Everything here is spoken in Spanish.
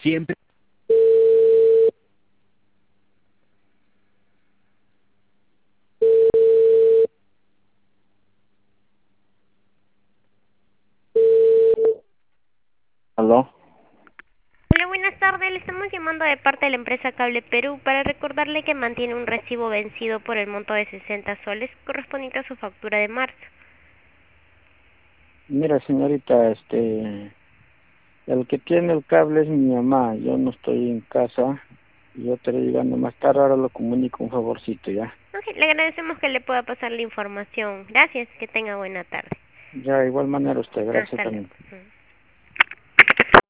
Siempre. ¿Aló? Hola, buenas tardes. Le estamos llamando de parte de la empresa Cable Perú para recordarle que mantiene un recibo vencido por el monto de 60 soles correspondiente a su factura de marzo. Mira, señorita, el que tiene el cable es mi mamá. Yo no estoy en casa. Yo estaré llegando más tarde. Ahora lo comunico un favorcito, ¿ya? Ok, le agradecemos que le pueda pasar la información. Gracias, que tenga buena tarde. Ya, de igual manera usted. Gracias Hasta luego. también. Ujú.